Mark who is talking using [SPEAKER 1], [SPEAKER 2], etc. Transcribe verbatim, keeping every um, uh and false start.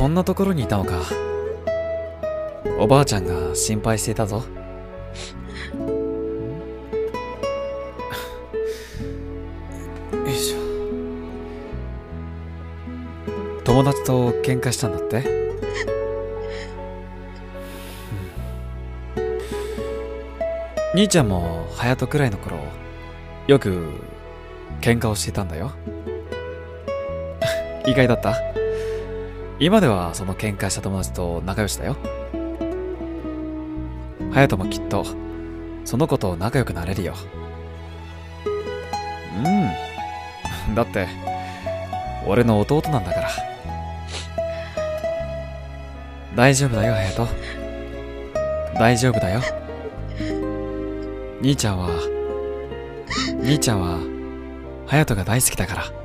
[SPEAKER 1] こんなところにいたのか。おばあちゃんが心配していたぞ。よいしょ。友達と喧嘩したんだって。兄ちゃんも隼人くらいの頃よく喧嘩をしていたんだよ。意外だった？今ではその喧嘩した友達と仲良しだよ。隼人もきっとその子と仲良くなれるよ。うん、だって俺の弟なんだから。大丈夫だよ隼人、大丈夫だよ。兄ちゃんは兄ちゃんは隼人が大好きだから。